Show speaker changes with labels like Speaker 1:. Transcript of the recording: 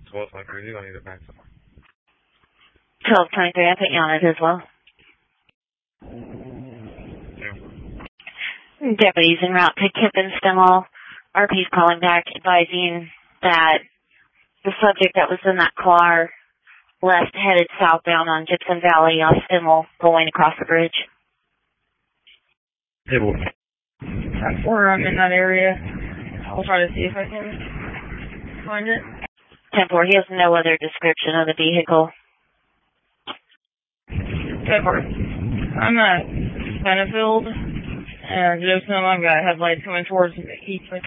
Speaker 1: 1223, I need a back.
Speaker 2: 1223, I'll put you on it as well.
Speaker 1: Yeah.
Speaker 2: Deputies en route to Kippenstall. RP's calling back advising that the subject that was in that car left headed southbound on Gibson Valley off Stimmel going across the bridge.
Speaker 1: Hey, boy.
Speaker 3: Or I'm in that area. I'll try to see if I can find it.
Speaker 2: 10-4, he has no other description of the vehicle.
Speaker 3: 10-4. I'm at Benefield, and just know I've got headlights coming towards me.